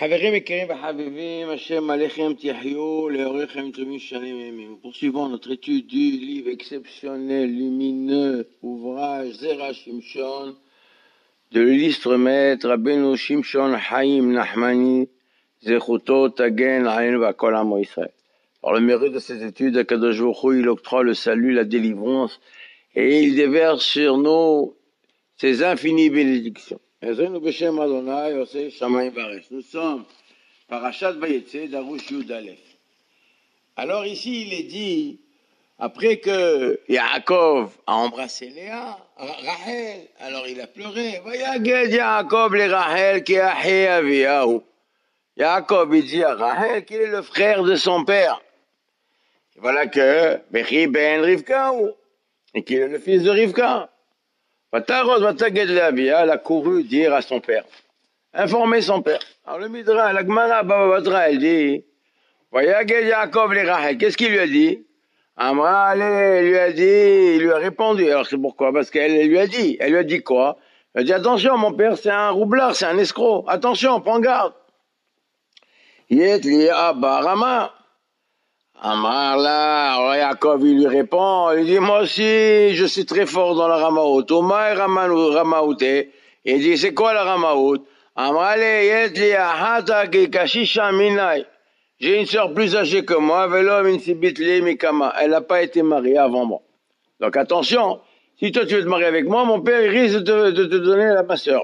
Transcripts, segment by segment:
חברים יקרים וחביבים, השם עליכם תחיו, לאורכם טובים שנים ימים. Poursuivons notre étude du livre exceptionnel, lumineux, ouvrage Zera Shimshon, de l'illustre maître Rabbeinu Shimshon Haïm Nahmani, Zechuto Tagen Aïn Vakol Amo Israël. Par le mérite de ces études, Akadosh Baruch Hu, il octroie le salut, la délivrance, et il déverse sur nous ses infinies bénédictions. Nous sommes Parashat Vayetze d'Arush Yud Aleph. Alors ici il est dit, après que Yaakov a embrassé Léa, Rachel, alors il a pleuré. Vayaged Yaakov le Rachel ki achi aviyahu. Yaakov il dit à Rachel qu'il est le frère de son père. Et voilà que Bechi ben Rivka, et qu'il est le fils de Rivka. Elle a couru dire à son père, informer son père. Alors le Midrash, la Gemara Baba Batra, elle dit, Vayaged Yaakov le Rachel, qu'est-ce qu'il lui a dit? Amra, il lui a dit, il lui a répondu. Alors c'est pourquoi? Parce qu'elle lui a dit. Elle lui a dit quoi? Elle a dit, attention, mon père, c'est un roublard, c'est un escroc. Attention, prends garde. Yet li Abba Rama. Amar là, alors Yaakov, il lui répond, il dit, moi aussi, je suis très fort dans la Ramaout. Oma Ramaouté. Il dit, c'est quoi la Ramaout? Amar le yet li ahata ki kashisha minai. J'ai une sœur plus âgée que moi, elle n'a pas été mariée avant moi. Donc attention, si toi tu veux te marier avec moi, mon père il risque de te donner ma sœur.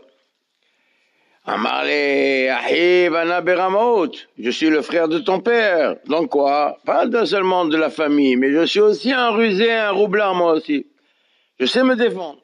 Je suis le frère de ton père. Donc quoi? Pas seulement de la famille, mais je suis aussi un rusé, un roublard moi aussi. Je sais me défendre.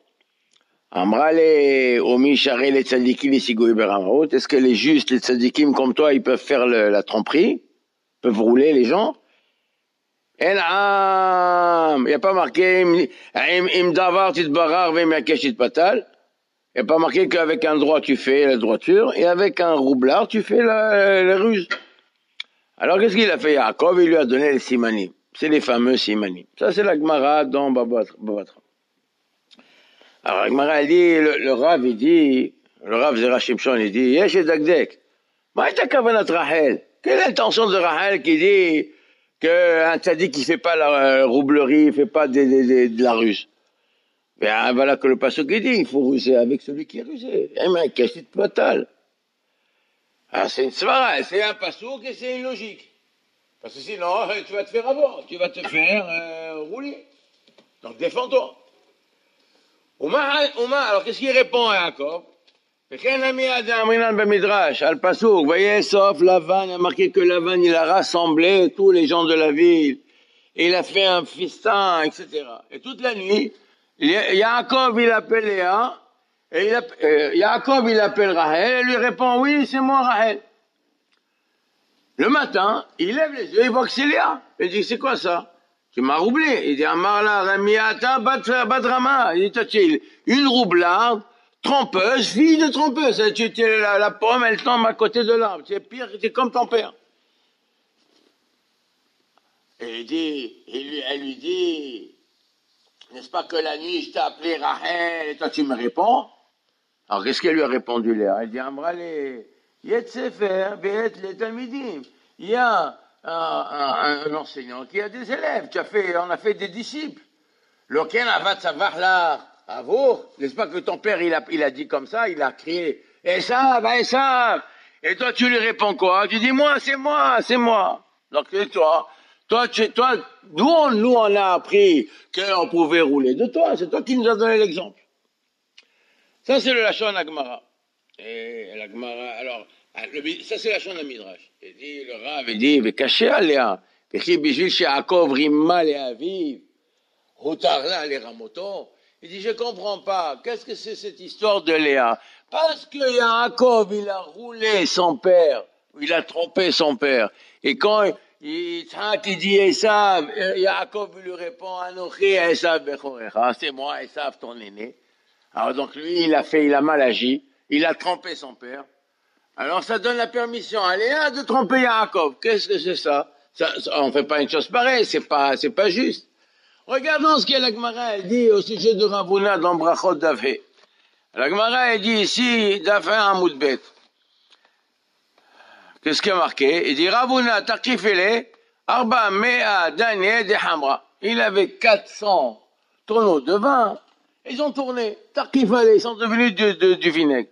Est-ce que les justes, les tzadikim comme toi, ils peuvent faire la tromperie? Peuvent rouler les gens. Il n'y a pas marqué im davar titbarar ve'makesh patal. Il n'y a pas marqué qu'avec un droit tu fais la droiture et avec un roublard tu fais la ruse. Alors qu'est-ce qu'il a fait Yaakov? Il lui a donné les simanim. C'est les fameux simanim. Ça c'est la Gemara dans Babatra. Alors la Gemara elle dit, le Rav il dit, le Rav Zera Shimshon il dit, yesh et dagdek. Ma'ita kavanat Rachel. Quelle est l'intention de Rachel qui dit qu'un tzaddik qui fait pas la roublerie, il fait pas de la ruse? Ben voilà que le pasuk dit, il faut ruser avec celui qui est rusé. Eh mais qu'est-ce que c'est total? Ah, c'est une svara, c'est un pasuk et c'est une logique. Parce que sinon, tu vas te faire avoir, tu vas te faire rouler. Donc défends-toi. Alors qu'est-ce qu'il répond à Yaakov? Al Pasuk, vous voyez, sauf Lavan, il a marqué que Lavan, il a rassemblé tous les gens de la ville, et il a fait un festin, etc. Et toute la nuit, Yaakov, il appelle Léa, et Yaakov, il appelle Rachel, et lui répond, oui, c'est moi, Rachel. Le matin, il lève les yeux, il voit que c'est Léa. Il dit, c'est quoi ça? Tu m'as roublé. Il dit, Amarla, Ramiata, Badrama. Il dit, une roublarde, trompeuse, fille de trompeuse. La pomme, elle tombe à côté de l'arbre. C'est pire, c'est comme ton père. Et elle lui dit, n'est-ce pas que la nuit, je t'ai appelé Rachel, et toi tu me réponds? Alors qu'est-ce qu'elle lui a répondu, Léa? Elle dit, Amrale, Yet Sefer, Be'et le Talmidim. Il y a un enseignant qui a des élèves. On a fait des disciples. Lequel avat savoir là? À vous, n'est-ce pas que ton père, il a dit comme ça, il a crié, Esav, Esav. Et toi, tu lui réponds quoi? Tu dis, moi, c'est moi, c'est moi. Donc, toi, nous, on a appris qu'on pouvait rouler de toi. C'est toi qui nous as donné l'exemple. Ça, c'est le Lachon Agmara. Et l'Agmara, alors, ça, c'est la Lachon de Midrash. Il dit, le Rav, il dit, caché à Léa. Parce bijil she'Yaakov rimma le'aviv. Hutarla le ramoto. Il dit, je comprends pas. Qu'est-ce que c'est cette histoire de Léa? Parce que Yaakov, il a roulé son père. Il a trompé son père. Et quand il dit Esav, Yaakov lui répond, Anochi Esav bechorecha. C'est moi, Esav, ton aîné. Alors donc lui, il a mal agi. Il a trompé son père. Alors ça donne la permission à Léa de tromper Yaakov. Qu'est-ce que c'est ça? On fait pas une chose pareille. C'est pas juste. Regardons ce que la Gemara dit au sujet de Ravuna dans Brachot Davhe. La Gemara dit ici, Davhe Amoudbet. Qu'est-ce qui est marqué? Il dit, Ravuna Takifele, Arba Mea Daniel de Hamra. Il avait 400 tonneaux de vin. Ils ont tourné. Takifele, ils sont devenus du vinaigre.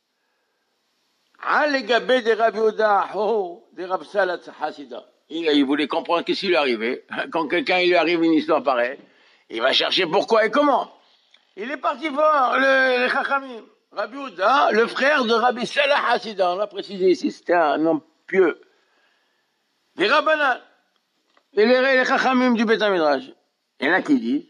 Al-Gabé de Rabbi Oda, de Rab Salat Hasida. Il voulait comprendre ce qui lui arrivait. Quand quelqu'un il lui arrive une histoire pareille, il va chercher pourquoi et comment. Il est parti voir le Chachamim. Rabbi Ouda, le frère de Rabbi Salah Hasida, on l'a précisé ici, c'était un homme pieux. Les Rabbanan, et les Chachamim du Beth Midrash. Il y en a qui disent,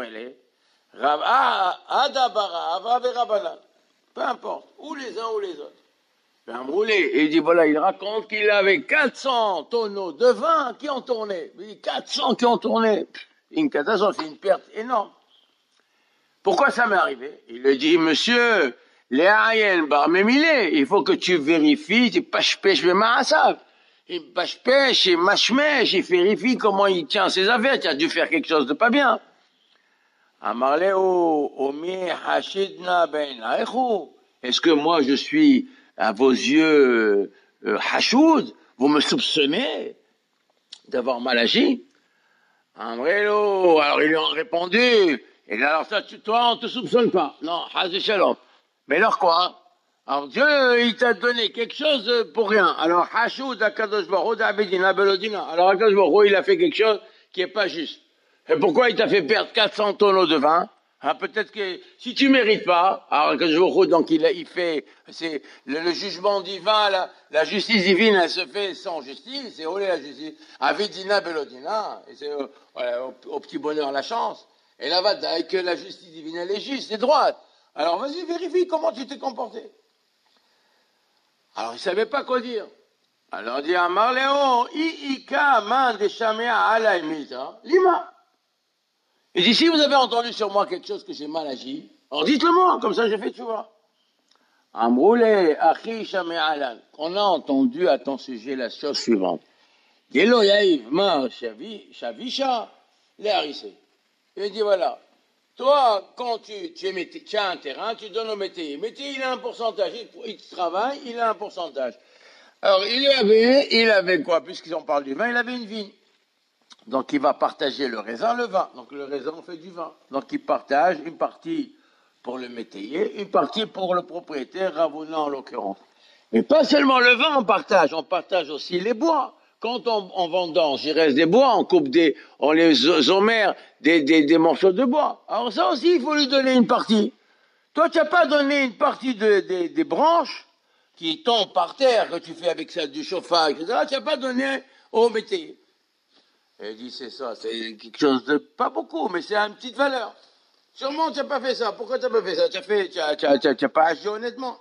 Adabara, Avra et Rabbanan. Peu importe, ou les uns ou les autres. Et il dit, voilà, il raconte qu'il avait 400 tonneaux de vin qui ont tourné. Il dit, 400 qui ont tourné. Une catastrophe, une perte énorme. Pourquoi ça m'est arrivé? Il lui dit, monsieur, les Ayen bar Memile, il faut que tu vérifies, tu pêche le maasav. Il pêche, il machmèche, il vérifie comment il tient ses affaires. Tu as dû faire quelque chose de pas bien. Amarleo, omi hashidna ben aechu. Est-ce que moi je suis à vos yeux hachoud? Vous me soupçonnez d'avoir mal agi? Amarleo, alors ils lui ont répondu. Et là, alors ça, toi, on te soupçonne pas. Non, Hazé Shalom. Mais alors quoi? Alors Dieu, il t'a donné quelque chose pour rien. Alors, Hashoud, Akadosh Baruch Hu, Abedina, Belodina. Alors, Akadosh Baruch Hu, il a fait quelque chose qui est pas juste. Et pourquoi il t'a fait perdre 400 tonneaux de vin? Hein, peut-être que si tu mérites pas, alors Akadosh Baruch Hu, donc il fait, c'est le jugement divin, la justice divine, elle se fait sans justice. C'est olé la justice. Abedina, Belodina. Et c'est au petit bonheur la chance. Et là-bas, que la justice divine, elle est juste, c'est droite. Alors, vas-y, vérifie comment tu t'es comporté. Alors, il ne savait pas quoi dire. Alors, il dit à Marléon, I'ika man de Shamea ala imita, lima. Il dit, si vous avez entendu sur moi quelque chose que j'ai mal agi, alors dites-le moi, comme ça je fais, tu vois. Amroulé, achi Shamea alan. On a entendu à ton sujet la chose suivante. Gelo yaïv ma shavisha, les harissés. Il dit, voilà, toi, quand tu as un terrain, tu donnes au métayer. Métayer, il a un pourcentage. Il travaille, il a un pourcentage. Alors, il avait quoi? Puisqu'on parle du vin, il avait une vigne. Donc, il va partager le raisin, le vin. Donc, le raisin, on fait du vin. Donc, il partage une partie pour le métayer, une partie pour le propriétaire, Ravuna en l'occurrence. Mais pas seulement le vin, on partage aussi les bois. Quand on vendange, il reste des bois, on les omère des morceaux de bois. Alors ça aussi, il faut lui donner une partie. Toi, tu n'as pas donné une partie des branches qui tombent par terre, que tu fais avec ça du chauffage, etc. Tu n'as pas donné au métier. Et il dit, c'est ça, c'est quelque chose de pas beaucoup, mais c'est une petite valeur. Sûrement, tu n'as pas fait ça. Pourquoi tu n'as pas fait ça? Tu n'as pas agi honnêtement.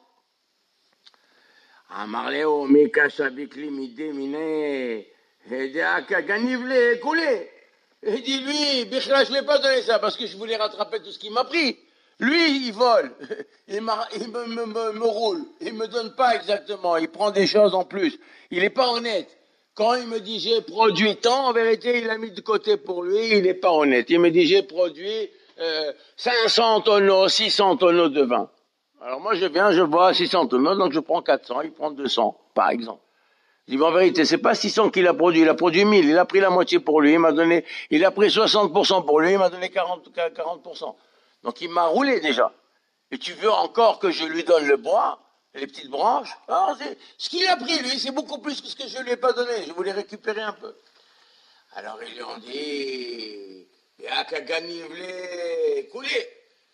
Amarleo, Mika Shabikli, Midemine, Ganivle, coulé. Il dit, lui, Bichla, je ne l'ai pas donné ça parce que je voulais rattraper tout ce qu'il m'a pris. Lui, il vole, il me roule, il me donne pas exactement, il prend des choses en plus. Il n'est pas honnête. Quand il me dit j'ai produit tant, en vérité, il a mis de côté pour lui, il n'est pas honnête. Il me dit j'ai produit 500 tonneaux, 600 tonneaux de vin. Alors moi je viens, je bois 600 tonneaux, donc je prends 400, il prend 200, par exemple. Je dis, en vérité, c'est pas 600 qu'il a produit 1000, il a pris la moitié pour lui, il a pris 60% pour lui, il m'a donné 40%. Donc il m'a roulé déjà. Et tu veux encore que je lui donne le bois, les petites branches? Alors, ce qu'il a pris lui, c'est beaucoup plus que ce que je lui ai pas donné, je voulais récupérer un peu. Alors ils lui ont dit, Yakagani vle coulé.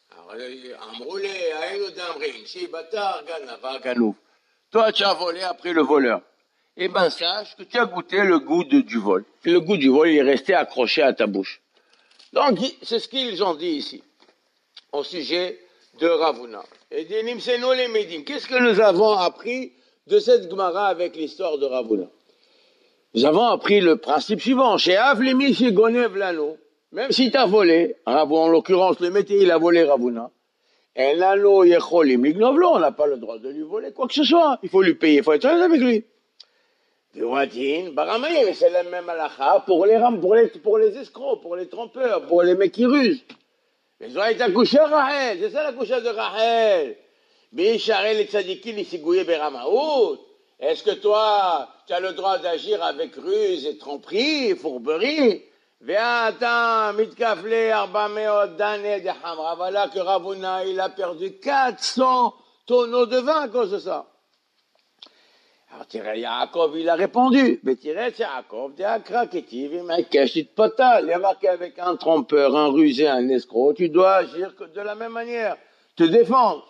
Toi, tu as volé après le voleur. Eh bien, sache que tu as goûté le goût du vol. Et le goût du vol, il est resté accroché à ta bouche. Donc, c'est ce qu'ils ont dit ici, au sujet de Ravuna. Et dit, Nimseno les Médim. Qu'est-ce que nous avons appris de cette Gemara avec l'histoire de Ravuna? Nous avons appris le principe suivant. Chez Avlemi, chez Gonev Lano. Même si tu as volé, en l'occurrence, le métier, il a volé Ravuna. Et l'anneau, on n'a pas le droit de lui voler quoi que ce soit. Il faut lui payer, il faut être honnête avec lui. C'est la même halakha pour les escrocs, pour les trompeurs, pour les mecs qui rusent. Ils ont été accouchés à Rachel, c'est ça la couche de Rachel. Bisharel et Tzadiki, les sigouillés beramaout. Et est-ce que toi, tu as le droit d'agir avec ruse et tromperie, fourberie? Voilà que Ravuna, il a perdu 400 tonneaux de vin à cause de ça. Alors, Yaakov, il a répondu, mais Yaakov, il y a marqué avec un trompeur, un rusé, un escroc, tu dois agir de la même manière, te défendre.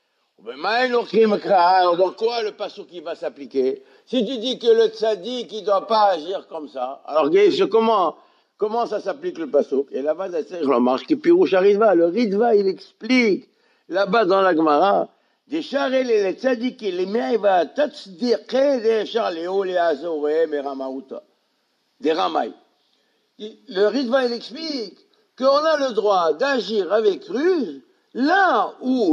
Alors, dans quoi le passouk qui va s'appliquer? Si tu dis que le tzaddik, il ne doit pas agir comme ça, alors comment ça s'applique le passouk? Et là-bas, je remarque que Pirouche Ritva, le Ritva, il explique, là-bas dans la Gemara, des charrés, les tzaddikim, les meïva, tatzdiqé, des charléo, les azoré, mais ramaouta, des ramaï. Le Ritva, il explique qu'on a le droit d'agir avec ruse, là où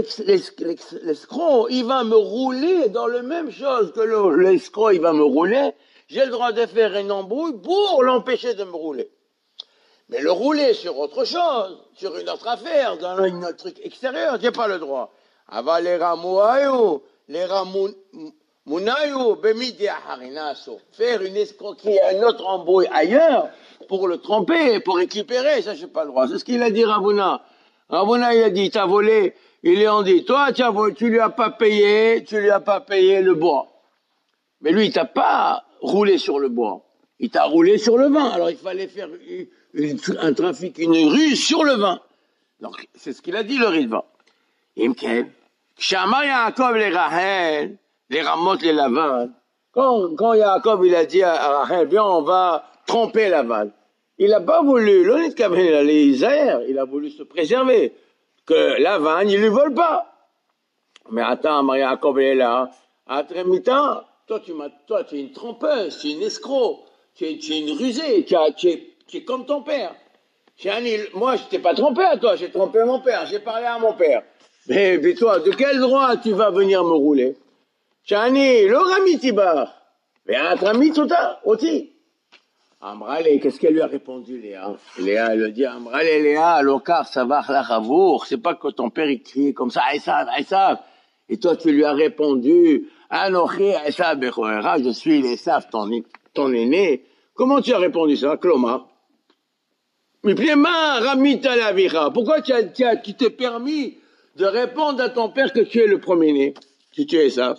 l'escroc, il va me rouler dans la même chose que l'escroc, il va me rouler, j'ai le droit de faire une embrouille pour l'empêcher de me rouler. Mais le rouler sur autre chose, sur une autre affaire, dans un truc extérieur, j'ai pas le droit. Ava les ramouayou, les ramounayu, bemidi harinaso. Faire une escroquerie, un autre embrouille ailleurs, pour le tromper, pour récupérer, ça j'ai pas le droit. C'est ce qu'il a dit Ravuna. Ravuna, il a dit, t'as volé, ils lui ont dit, toi, tu lui as pas payé le bois. Mais lui, il t'a pas roulé sur le bois. Il t'a roulé sur le vin. Alors, il fallait faire un trafic, une ruse sur le vin. Donc, c'est ce qu'il a dit, le Ritva. Imken. Shama Yaakov les Rahel, les Ramot les Lavan. Quand Yaakov, il a dit à Rahel, bien, on va tromper Lavan. Il n'a pas voulu, l'honnête Kaven, il a voulu se préserver. Que Lavan, il ne lui vole pas. Mais attends, Yaakov est là. Atrémita, toi, tu es une trompeuse, tu es une escroc, tu es une rusée, tu es comme ton père. Moi, je t'ai pas trompé à toi, j'ai trompé mon père, j'ai parlé à mon père. Mais toi, de quel droit tu vas venir me rouler? Chani, le ramitibar. Mais un tramitota, aussi. Amrale, qu'est-ce qu'elle lui a répondu, Léa? Léa, elle lui dit, Amrale, Léa, l'okar, ça va, la ravour. C'est pas que ton père, il criait comme ça, Esav. Et toi, tu lui as répondu, Anochi, Esav, Bechoera, je suis l'Esav, ton aîné. Comment tu as répondu ça, Kloma? Mais Ramita la vira. Pourquoi tu t'es permis de répondre à ton père que tu es le premier-né, si tu es Esav?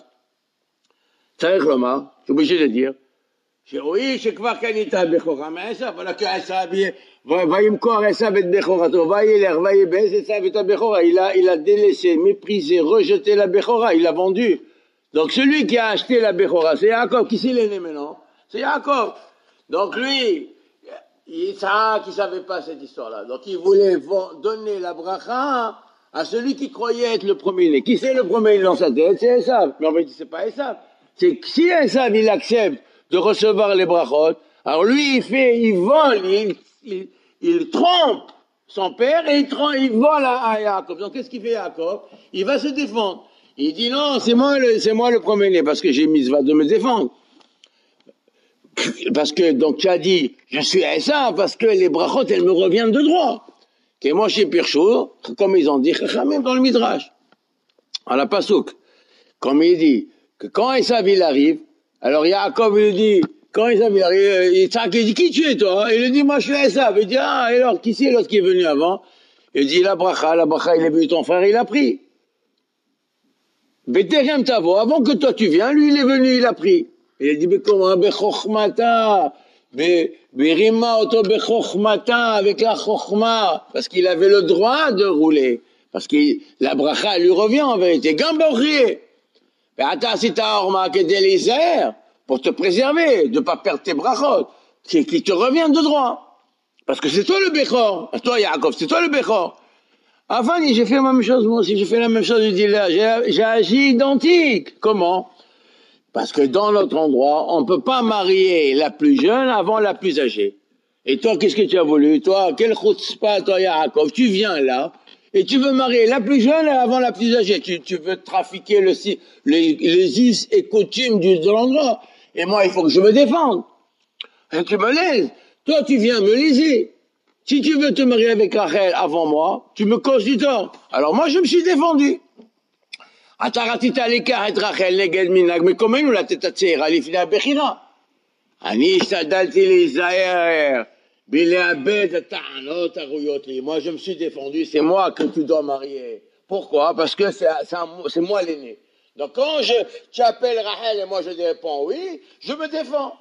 Ça va, Kloma? Tu es obligé de dire. Oui, je crois qu'il y a Bechora, mais Esav, voilà que Esav, va yimkor Esav et Bechorato, va y baise Esav et Bechora. Il a délaissé, méprisé, rejeté la Bechora, il l'a vendu. Donc celui qui a acheté la Bechora, c'est Yaakov. Qui c'est l'aîné maintenant? C'est Yaakov. Donc lui, Isaac, il savait pas cette histoire-là. Donc il voulait donner la bracha à celui qui croyait être le premier-né. Qui c'est le premier-né dans sa tête? C'est Esav. Mais en fait, c'est pas Esav. C'est que si Esav, il accepte de recevoir les brachot, alors lui, il vole, il trompe son père et il vole à Yaakov. Donc qu'est-ce qu'il fait Yaakov? Il va se défendre. Il dit non, c'est moi le premier-né, parce que j'ai mitzvah de me défendre. Parce que, donc tu as dit, je suis à ça, parce que les brachot, elles me reviennent de droit. Et moi, chez Pirchou, comme ils ont dit, même dans le Midrash, à la Pasouk, comme il dit, que quand Esav il arrive, alors Yaakov il dit, quand Esav il arrive, il dit, qui tu es toi? Il dit, moi je suis Esav. Il dit, ah, et alors, qui c'est l'autre qui est venu avant? Il dit, la bracha, il est venu ton frère, il a pris. Beterem Tavo, avant que toi tu viennes, lui il est venu, il a pris. Il a dit, mais comment, bechochmata, berima auto bechochmata, avec la chochma, parce qu'il avait le droit de rouler, parce que la bracha lui revient en vérité. Gamborrier. Mais attends, si t'as orma que d'Élisère, pour te préserver, de pas perdre tes brachot, qui te revient de droit. Parce que c'est toi le Bechor. Toi, Yaakov, c'est toi le Bechor. Enfin, j'ai fait la même chose, moi aussi, j'ai fait la même chose, je dis là, j'ai agi identique. Comment? Parce que dans notre endroit, on ne peut pas marier la plus jeune avant la plus âgée. Et toi, qu'est-ce que tu as voulu? Toi, quel chutzpah, toi, Yaakov? Tu viens là, et tu veux marier la plus jeune avant la plus âgée. Tu veux trafiquer les us et coutumes de l'endroit. Et moi, il faut que je me défende. Et tu me laises. Toi, tu viens me léser. Si tu veux te marier avec Rachel avant moi, tu me causes du tort. Alors moi, je me suis défendu. אתה רצית לקח את רחל נגד מנהג מקומנו לתת הצעירה לפני הבחירה. אני השתדלתי להיזהר בלאבד את הטענות הראויות לי. Moi je me suis défendu, c'est moi que tu dois marier. Pourquoi? Parce que c'est moi l'aîné. Donc quand tu appelles Rachel et moi je te réponds oui, je me défends.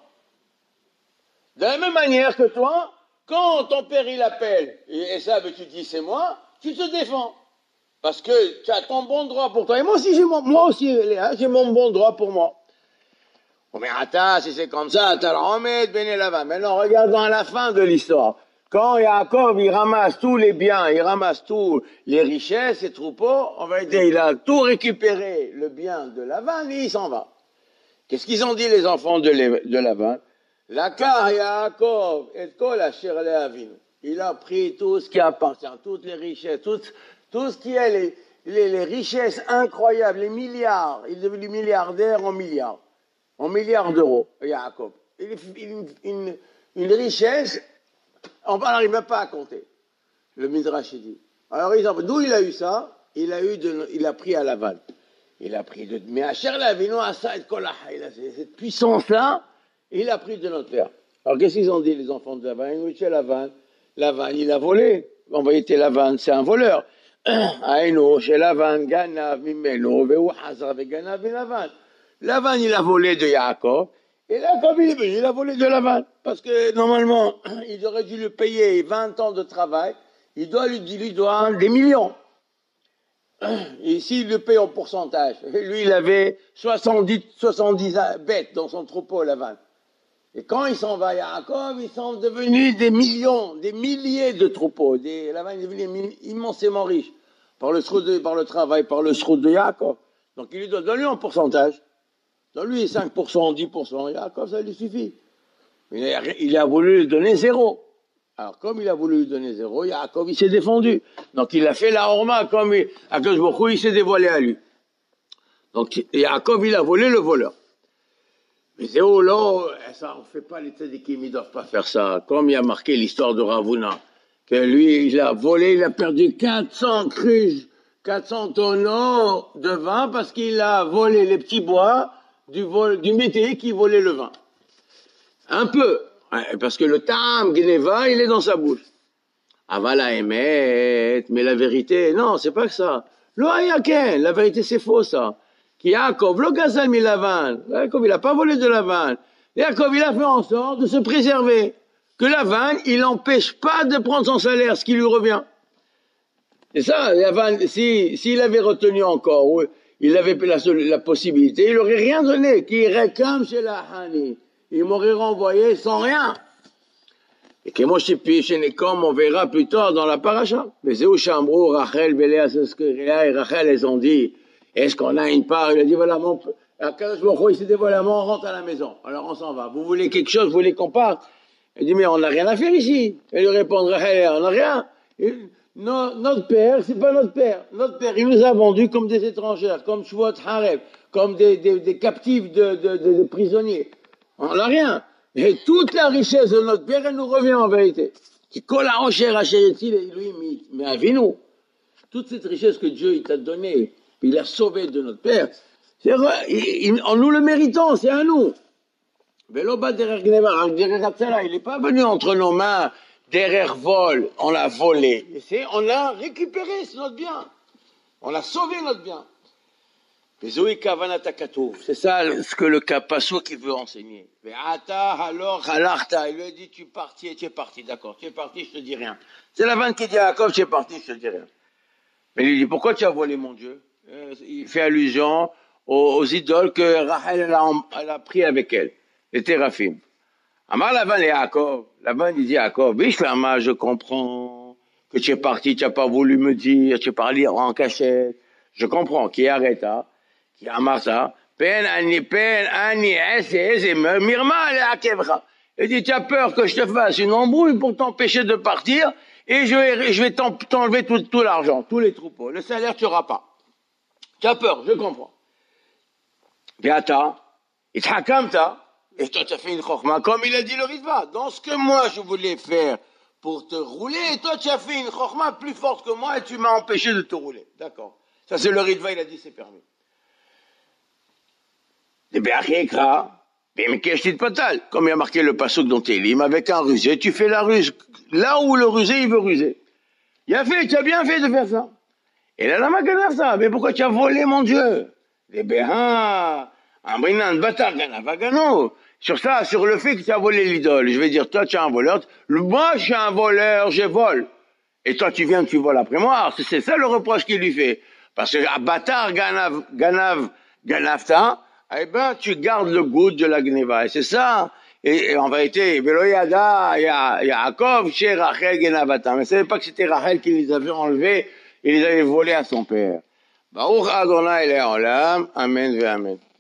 De la même manière que toi, quand ton père il appelle et ça tu dis c'est moi, tu te défends. Parce que tu as ton bon droit pour toi. Et moi aussi, Léa, j'ai mon bon droit pour moi. Oh, mais attends, si c'est comme ça, t'as le remède, Ben Lavan. Maintenant, regardons à la fin de l'histoire. Quand Yaakov, il ramasse tous les biens, il ramasse tous les richesses, ses troupeaux, on va dire, il a tout récupéré, le bien de Lavan, et il s'en va. Qu'est-ce qu'ils ont dit, les enfants de Lavan? Lakar Yaakov, et kol asher le'avinu. Il a pris tout ce qui appartient, toutes les richesses, tout ce qui est les richesses incroyables, les milliards. Il est devenu milliardaire en milliards d'euros, Yaakov. Une richesse, on n'arrive même pas à compter. Le Midrash dit. Alors, d'où il a eu ça? Il a pris à Lavan. Mais Asher Lavinu Asa et Kol Haïla, cette puissance-là, il a pris de notre père. Alors, qu'est-ce qu'ils ont dit, les enfants de Lavan? Oui, c'est Lavan. Lavan, il a volé. En vérité, Lavan, c'est un voleur. Aïno, chez Lavan, Ganav, Mimeno, Veu Hazar, Ganav, Lavan. Lavan, il a volé de Yaakov. Et là, comme il est venu, il a volé de Lavan. Parce que, normalement, il aurait dû lui payer 20 ans de travail. Il doit des millions. Et s'il le paye en pourcentage, lui, il avait 70 bêtes dans son troupeau, Lavan. Et quand il s'en va, Yaakov, ils sont devenus des millions, des milliers de troupeaux. Lavan est devenu immensément riche par le travail, par le srout de Yaakov. Donc il lui doit donner en pourcentage. Donne-lui 5%, 10%, Yaakov, ça lui suffit. Il a voulu lui donner zéro. Alors comme il a voulu lui donner zéro, Yaakov, il s'est défendu. Donc il a fait la horma, comme Akadosh Baruch Hu, il s'est dévoilé à lui. Donc Yaakov, il a volé le voleur. Mais c'est là, ça, on ne fait pas les tzadikim, ils ne doivent pas faire ça. Comme il y a marqué l'histoire de Ravuna, que lui, il a volé, il a perdu 400 cruches, 400 tonneaux de vin parce qu'il a volé les petits bois du métayer qui volait le vin. Un peu, parce que le tam, Gneva, il est dans sa bouche. Avala émet, mais la vérité, non, c'est pas que ça. Lo hayaken, la vérité c'est faux ça. Yaakov, le gazal mi Lavan. Yaakov, il n'a pas volé de Lavan. Yaakov, il a fait en sorte de se préserver. Que Lavan, il n'empêche pas de prendre son salaire, ce qui lui revient. C'est ça, Lavan, s'il avait retenu encore, il avait la possibilité, il n'aurait rien donné. Qui réclame chez la Hani. Il m'aurait renvoyé sans rien. Et que moi, comme on verra plus tard dans la paracha. Mais c'est où Chambrou, Rachel, Béléa, Seskeria et Rachel, elles ont dit, est-ce qu'on a une part? Il a dit, voilà, il s'est dit, voilà, on rentre à la maison. Alors on s'en va. Vous voulez quelque chose? Vous voulez qu'on parte? Il dit, mais on n'a rien à faire ici. Elle lui répond, Rachel, on n'a rien. Notre père, c'est pas notre père. Notre père, il nous a vendus comme des étrangères, comme Shvot Hareb, comme des captifs de prisonniers. On n'a rien. Et toute la richesse de notre père, elle nous revient en vérité. Qui colle à enchère à lui, mais à nous. Toute cette richesse que Dieu il t'a donnée, il a sauvé de notre père, en nous le méritons, c'est à nous. Il n'est pas venu entre nos mains derrière vol, on l'a volé. On l'a récupéré, c'est notre bien. On a sauvé notre bien. C'est ça ce que le Passouk qui veut enseigner. Il lui a dit, tu es parti, d'accord, tu es parti, je te dis rien. C'est la vanne qui dit à Jacob, tu es parti, je te dis rien. Mais il lui dit, pourquoi tu as volé mon Dieu? Il fait allusion aux idoles que Rachel elle a pris avec elle, les téraphim. Amar Lavan et Jacob, Lavan il dit à Jacob, Bishlama, je comprends que tu es parti, tu n'as pas voulu me dire, tu es parti en cachette. Je comprends, qui arrête, qui amar ça, mirma. Il dit, tu as peur que je te fasse une embrouille pour t'empêcher de partir, et je vais t'enlever tout l'argent, tous les troupeaux. Le salaire, tu n'auras pas. Tu as peur, je comprends. Et toi, tu as fait une chokhma, comme il a dit le Ritva. Dans ce que moi, je voulais faire pour te rouler, et toi, tu as fait une chokhma plus forte que moi, et tu m'as empêché de te rouler. D'accord. Ça, c'est le Ritva, il a dit, c'est permis. Des Béachekra. Mais qu'est-ce que comme il y a marqué le passouk dans Télim, avec un rusé, tu fais la ruse. Là où le rusé, il veut ruser. Il a fait, tu as bien fait de faire ça. Et là, la magana ça. Mais pourquoi tu as volé, mon Dieu? Des Béhan, un brinan, bâtard, vagano. Sur ça, sur le fait que tu as volé l'idole. Je vais dire, toi, tu es un voleur. Moi, je suis un voleur, je vole. Et toi, tu viens, tu voles après moi. C'est ça le reproche qu'il lui fait. Parce que, à bâtard, ganavta, eh ben, tu gardes le goût de la gneva. Et c'est ça. Et en vérité, Veloyada, Yaakov, chez Rachel, Genavata. Mais ne savait pas que c'était Rachel qui les avait enlevés et les avait volés à son père. Baruch Adonai Le'olam. Amen ve Amen.